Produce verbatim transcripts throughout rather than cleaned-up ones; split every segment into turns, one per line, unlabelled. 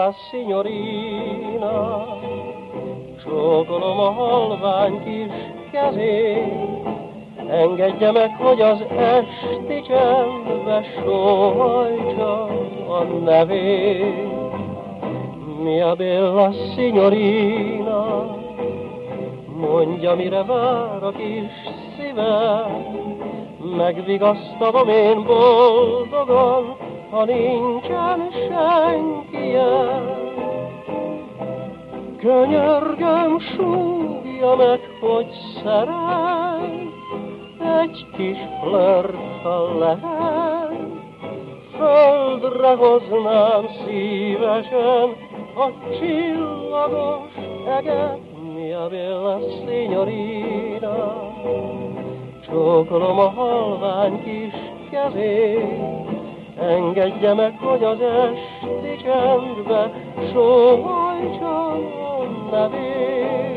bella signorina, csókolom a halvány kis kezét, engedje meg, hogy az esti csendbe sóhajtsa a nevét. Mia bella signorina, mondja, mire vár a kis szívem, megvigasztalom én boldogan, ha nincsen senki jel. Könyörgöm, súgja meg, hogy szeret, egy kis flört, ha lehet, földre hoznám szívesen a csillagos eget. Mia bella signorina, csókolom a halvány kis kezét, engedje meg, hogy az esti csendbe sóhajtsa a nevét.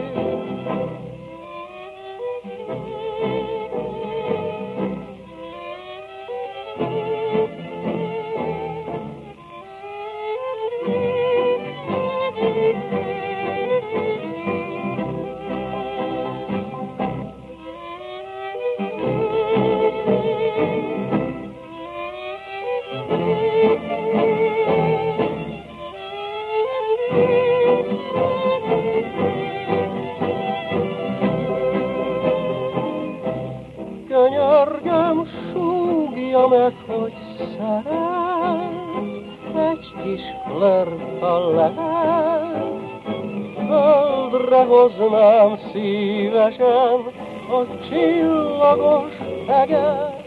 Könyörgöm, súgja meg, hogy szeret, egy kis flört, ha lehet, földre hoznám szívesen a csillagos eget.